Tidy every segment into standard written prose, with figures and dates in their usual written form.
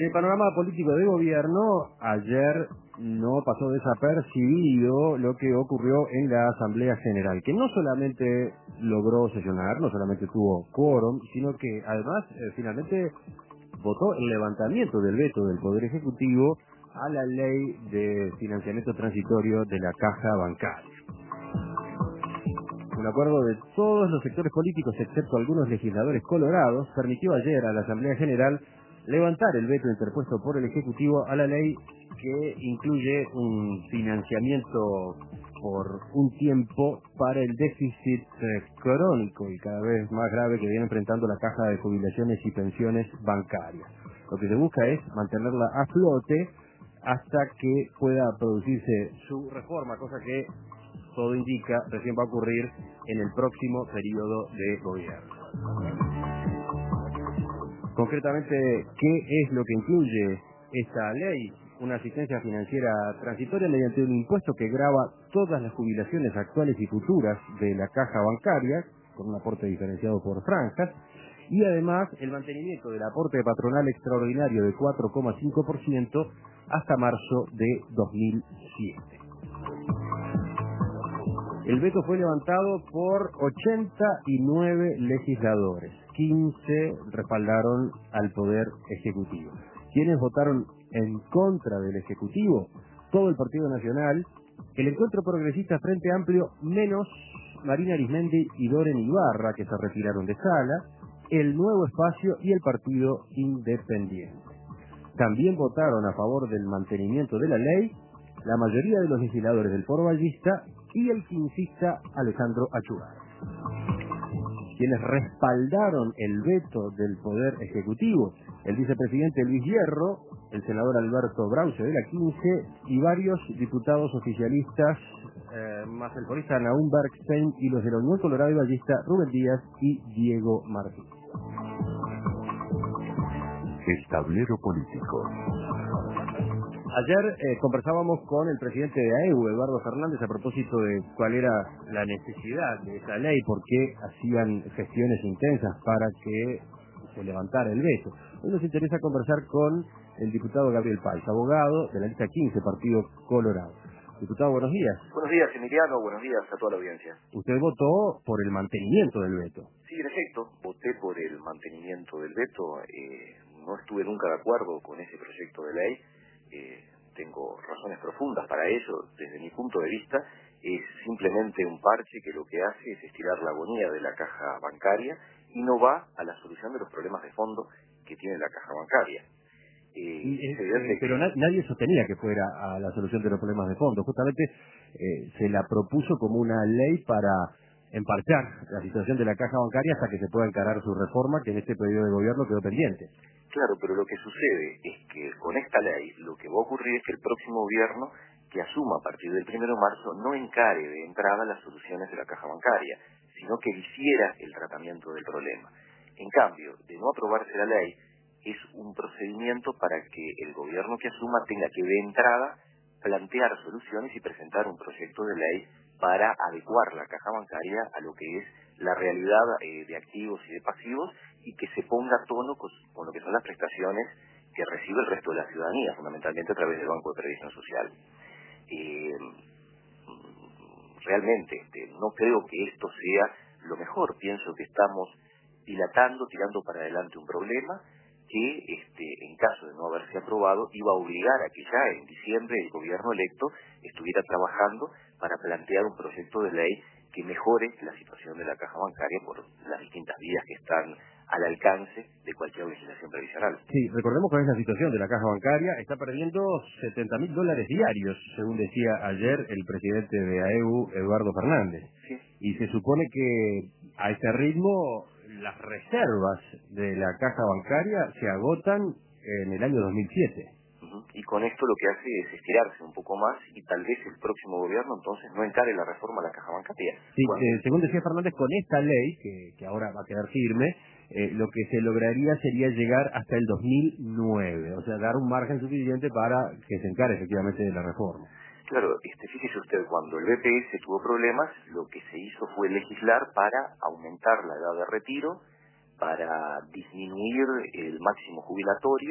el panorama político de gobierno, ayer no pasó desapercibido lo que ocurrió en la Asamblea General, que no solamente logró sesionar, no solamente tuvo quórum, sino que además finalmente votó el levantamiento del veto del Poder Ejecutivo a la ley de financiamiento transitorio de la caja bancaria. Un acuerdo de todos los sectores políticos, excepto algunos legisladores colorados, permitió ayer a la Asamblea General levantar el veto interpuesto por el Ejecutivo a la ley que incluye un financiamiento por un tiempo para el déficit crónico y cada vez más grave que viene enfrentando la Caja de Jubilaciones y Pensiones Bancarias. Lo que se busca es mantenerla a flote hasta que pueda producirse su reforma, cosa que todo indica recién va a ocurrir en el próximo periodo de gobierno. Concretamente, ¿qué es lo que incluye esta ley? Una asistencia financiera transitoria mediante un impuesto que grava todas las jubilaciones actuales y futuras de la caja bancaria, con un aporte diferenciado por franjas, y además el mantenimiento del aporte patronal extraordinario de 4,5% hasta marzo de 2007. El veto fue levantado por 89 legisladores, 15 respaldaron al Poder Ejecutivo. ¿Quiénes votaron en contra del Ejecutivo? Todo el Partido Nacional, el Encuentro Progresista Frente Amplio, menos Marina Arizmendi y Doren Ibarra, que se retiraron de sala, el Nuevo Espacio y el Partido Independiente. También votaron a favor del mantenimiento de la ley la mayoría de los legisladores del Foro Ballista y el quincista Alejandro Achugar. Quienes respaldaron el veto del Poder Ejecutivo, el vicepresidente Luis Hierro, el senador Alberto Brauce de la 15 y varios diputados oficialistas, más el forista Nahum Bergstein y los de la Unión Colorado y Ballista, Rubén Díaz y Diego Martín. El tablero político. Ayer conversábamos con el presidente de AEU, Eduardo Fernández, a propósito de cuál era la necesidad de esa ley, por qué hacían gestiones intensas para que se levantara el veto. Hoy nos interesa conversar con el diputado Gabriel Páez, abogado de la lista 15, Partido Colorado. Diputado, buenos días. Buenos días, Emiliano, buenos días a toda la audiencia. Usted votó por el mantenimiento del veto. Sí, en efecto, voté por el mantenimiento del veto. No estuve nunca de acuerdo con ese proyecto de ley. Tengo razones profundas para ello. Desde mi punto de vista, es simplemente un parche que lo que hace es estirar la agonía de la caja bancaria y no va a la solución de los problemas de fondo que tiene la caja bancaria. Pero nadie sostenía que fuera a la solución de los problemas de fondo. Justamente se la propuso como una ley para emparchar la situación de la caja bancaria hasta que se pueda encarar su reforma, que en este periodo de gobierno quedó pendiente. Claro, pero lo que sucede es que con esta ley lo que va a ocurrir es que el próximo gobierno que asuma a partir del 1 de marzo no encare de entrada las soluciones de la caja bancaria, sino que hiciera el tratamiento del problema. En cambio, de no aprobarse la ley, es un procedimiento para que el gobierno que asuma tenga que de entrada plantear soluciones y presentar un proyecto de ley para adecuar la caja bancaria a lo que es la realidad de activos y de pasivos y que se ponga a tono con lo que son las prestaciones que recibe el resto de la ciudadanía, fundamentalmente a través del Banco de Previsión Social. Realmente no creo que esto sea lo mejor. Pienso que estamos tirando para adelante un problema que en caso de no haberse aprobado iba a obligar a que ya en diciembre el gobierno electo estuviera trabajando para plantear un proyecto de ley que mejore la situación de la caja bancaria por las distintas vías que están al alcance de cualquier legislación previsional. Sí, recordemos cuál es la situación de la caja bancaria. Está perdiendo $70.000 diarios, según decía ayer el presidente de AEU, Eduardo Fernández. Sí. Y se supone que a este ritmo las reservas de la caja bancaria se agotan en el año 2007. Y con esto lo que hace es estirarse un poco más y tal vez el próximo gobierno entonces no encare la reforma a la caja bancaria. Sí, según decía Fernández, con esta ley, que ahora va a quedar firme, lo que se lograría sería llegar hasta el 2009, o sea, dar un margen suficiente para que se encare efectivamente la reforma. Claro, fíjese usted, cuando el BPS tuvo problemas, lo que se hizo fue legislar para aumentar la edad de retiro, para disminuir el máximo jubilatorio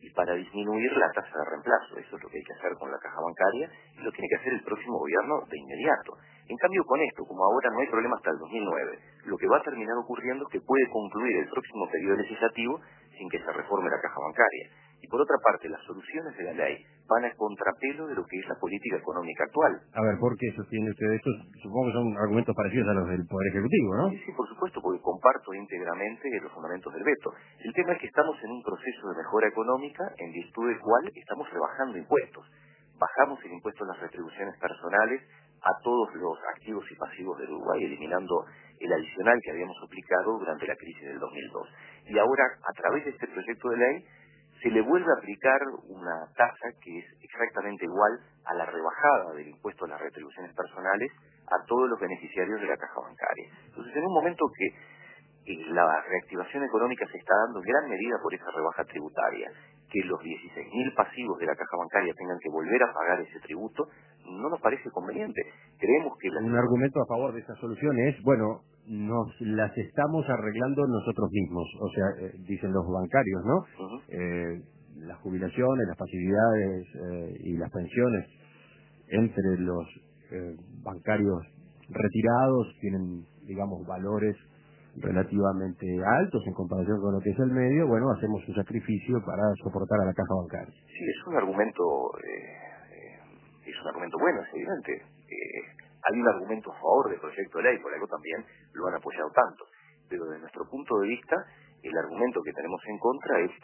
y para disminuir la tasa de reemplazo. Eso es lo que hay que hacer con la caja bancaria y lo tiene que hacer el próximo gobierno de inmediato. En cambio, con esto, como ahora no hay problema hasta el 2009, lo que va a terminar ocurriendo es que puede concluir el próximo periodo legislativo sin que se reforme la caja bancaria. Y por otra parte, las soluciones de la ley van a contrapelo de lo que es la política económica actual. A ver, ¿por qué sostiene usted esto? Supongo que son argumentos parecidos a los del Poder Ejecutivo, ¿no? Sí, por supuesto, porque comparto íntegramente los fundamentos del veto. El tema es que estamos en un proceso de mejora económica en virtud del cual estamos rebajando impuestos. Bajamos el impuesto a las retribuciones personales a todos los activos y pasivos del Uruguay, eliminando el adicional que habíamos aplicado durante la crisis del 2002. Y ahora, a través de este proyecto de ley, se le vuelve a aplicar una tasa que es exactamente igual a la rebajada del impuesto a las retribuciones personales a todos los beneficiarios de la caja bancaria. Entonces, en un momento que la reactivación económica se está dando en gran medida por esa rebaja tributaria, que los 16.000 pasivos de la caja bancaria tengan que volver a pagar ese tributo, no nos parece conveniente. Creemos que un argumento a favor de esa solución es, bueno, nos las estamos arreglando nosotros mismos, o sea, dicen los bancarios, ¿no? Las jubilaciones, las pasividades y las pensiones entre los bancarios retirados tienen, digamos, valores relativamente altos en comparación con lo que es el medio. Bueno, hacemos un sacrificio para soportar a la caja bancaria. Sí, es un argumento bueno, es evidente. Hay un argumento a favor del proyecto de ley, por algo también lo han apoyado tanto. Pero desde nuestro punto de vista, el argumento que tenemos en contra es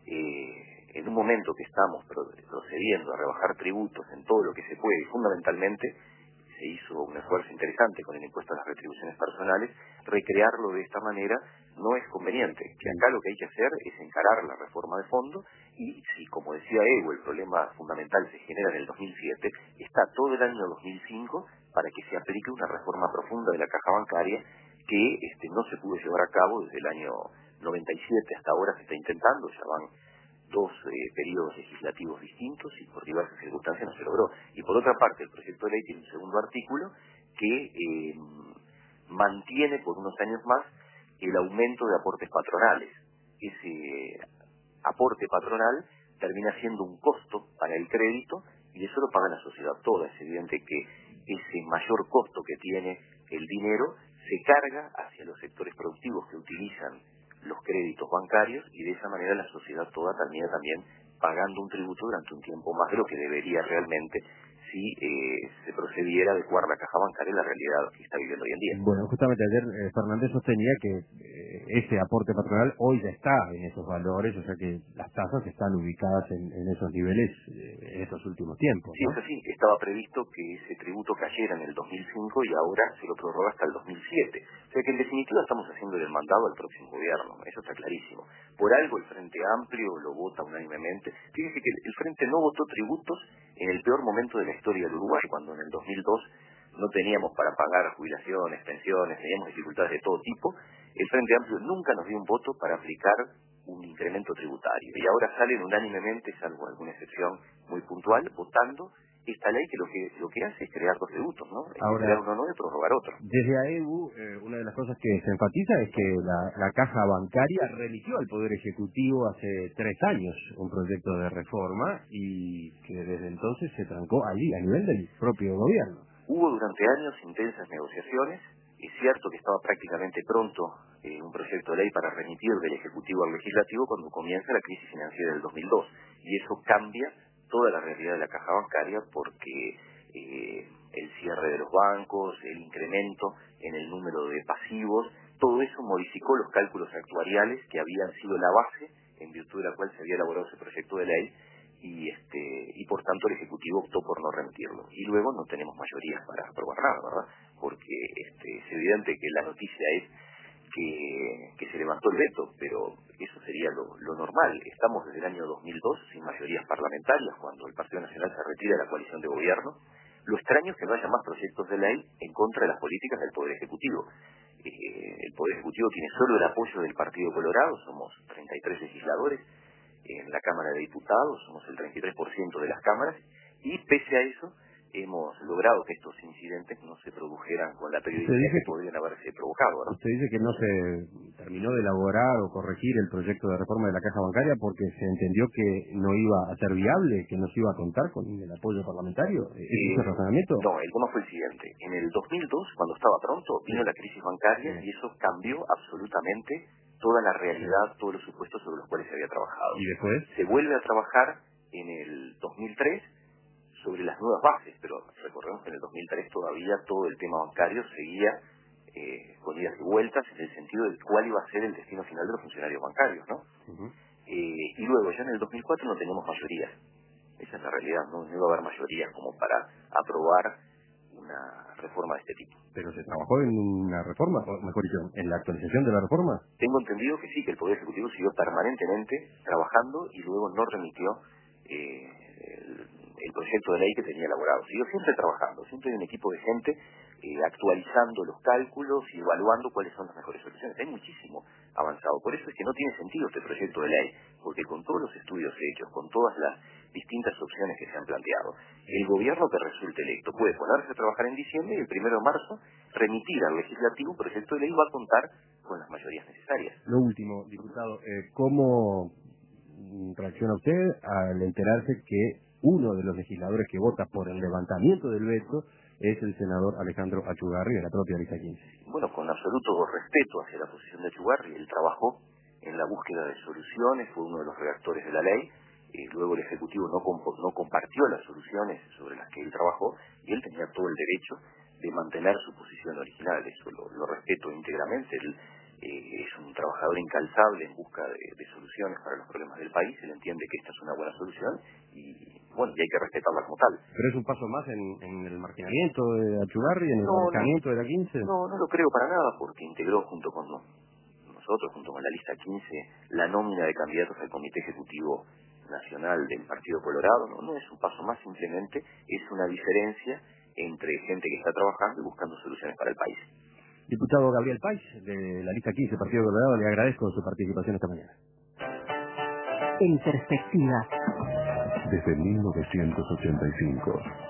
que en un momento que estamos procediendo a rebajar tributos en todo lo que se puede, y fundamentalmente se hizo un esfuerzo interesante con el impuesto a las retribuciones personales, recrearlo de esta manera no es conveniente. Que acá lo que hay que hacer es encarar la reforma de fondo y si, como decía Evo, el problema fundamental se genera en el 2007, está todo el año 2005 para que se aplique una reforma profunda de la caja bancaria que no se pudo llevar a cabo desde el año 97 hasta ahora. Se está intentando, ya van dos periodos legislativos distintos y por diversas circunstancias no se logró. Y por otra parte, el proyecto de ley tiene un segundo artículo que mantiene por unos años más el aumento de aportes patronales. Ese aporte patronal termina siendo un costo para el crédito y eso lo paga la sociedad toda. Es evidente que ese mayor costo que tiene el dinero se carga hacia los sectores productivos que utilizan los créditos bancarios y de esa manera la sociedad toda termina también pagando un tributo durante un tiempo más de lo que debería realmente si se procediera a adecuar la caja bancaria a la realidad que está viviendo hoy en día. Bueno, justamente ayer Fernández sostenía que ese aporte patronal hoy ya está en esos valores, o sea que las tasas están ubicadas en esos niveles en estos últimos tiempos, Sí, ¿no? es así. Estaba previsto que ese tributo cayera en el 2005 y ahora se lo prorroga hasta el 2007. O sea que en definitiva estamos haciendo el mandado al próximo gobierno, eso está clarísimo. Por algo el Frente Amplio lo vota unánimemente. Fíjese que el Frente no votó tributos en el peor momento de la historia del Uruguay, cuando en el 2002 no teníamos para pagar jubilaciones, pensiones, teníamos dificultades de todo tipo. El Frente Amplio nunca nos dio un voto para aplicar un incremento tributario. Y ahora salen unánimemente, salvo alguna excepción muy puntual, votando esta ley que lo que hace es crear dos tributos, ¿no? Ahora, crear uno nuevo y prorrogar otro. Desde AEBU, una de las cosas que se enfatiza es que la caja bancaria remitió al Poder Ejecutivo hace 3 años un proyecto de reforma y que desde entonces se trancó allí, a nivel del propio gobierno. Hubo durante años intensas negociaciones. Es cierto que estaba prácticamente pronto un proyecto de ley para remitir del Ejecutivo al Legislativo cuando comienza la crisis financiera del 2002. Y eso cambia toda la realidad de la caja bancaria porque el cierre de los bancos, el incremento en el número de pasivos, todo eso modificó los cálculos actuariales que habían sido la base en virtud de la cual se había elaborado ese proyecto de ley y por tanto el Ejecutivo optó por no remitirlo. Y luego no tenemos mayorías para aprobar nada, ¿verdad? Porque es evidente que la noticia es que se levantó el veto, pero eso sería lo normal. Estamos desde el año 2002 sin mayorías parlamentarias, cuando el Partido Nacional se retira de la coalición de gobierno. Lo extraño es que no haya más proyectos de ley en contra de las políticas del Poder Ejecutivo. El Poder Ejecutivo tiene solo el apoyo del Partido Colorado, somos 33 legisladores en la Cámara de Diputados, somos el 33% de las cámaras, y pese a eso hemos logrado que estos incidentes no se produjeran con la periodicidad que podrían haberse provocado, ¿no? Usted dice que no se terminó de elaborar o corregir el proyecto de reforma de la caja bancaria porque se entendió que no iba a ser viable, que no se iba a contar con el apoyo parlamentario. ¿Es ese razonamiento? No, el tema fue el siguiente. En el 2002, cuando estaba pronto, vino la crisis bancaria y eso cambió absolutamente toda la realidad, todos los supuestos sobre los cuales se había trabajado. ¿Y después? Se vuelve a trabajar en el 2003 sobre las nuevas bases, pero recordemos que en el 2003 todavía todo el tema bancario seguía con idas y vueltas en el sentido de cuál iba a ser el destino final de los funcionarios bancarios, ¿no? Y luego ya en el 2004 no teníamos mayoría. Esa es la realidad, no iba a haber mayoría como para aprobar una reforma de este tipo. ¿Pero se trabajó en una reforma, o mejor dicho, en la actualización de la reforma? Tengo entendido que sí, que el Poder Ejecutivo siguió permanentemente trabajando y luego no remitió el proyecto de ley que tenía elaborado. Siguió siempre trabajando, siempre hay un equipo de gente actualizando los cálculos y evaluando cuáles son las mejores soluciones. Hay muchísimo avanzado. Por eso es que no tiene sentido este proyecto de ley, porque con todos los estudios hechos, con todas las distintas opciones que se han planteado, el gobierno que resulte electo puede ponerse a trabajar en diciembre y el 1 de marzo remitir al legislativo un proyecto de ley va a contar con las mayorías necesarias. Lo último, diputado, ¿cómo reacciona usted al enterarse que uno de los legisladores que vota por el levantamiento del veto es el senador Alejandro Achugarri de la propia lista 15? Bueno, con absoluto respeto hacia la posición de Achugarri, él trabajó en la búsqueda de soluciones, fue uno de los redactores de la ley, luego el Ejecutivo no compartió las soluciones sobre las que él trabajó y él tenía todo el derecho de mantener su posición original, eso lo respeto íntegramente. Él es un trabajador incalzable en busca de soluciones para los problemas del país, él entiende que esta es una buena solución y bueno, y hay que respetarla como tal. ¿Pero es un paso más en el marginamiento de Achugarri, en el marcamiento de la 15? No lo creo para nada, porque integró junto con nosotros, junto con la lista 15, la nómina de candidatos al Comité Ejecutivo Nacional del Partido Colorado. No es un paso más, simplemente es una diferencia entre gente que está trabajando y buscando soluciones para el país. Diputado Gabriel País, de la lista 15, Partido Colorado, le agradezco su participación esta mañana. En perspectiva. Desde 1985.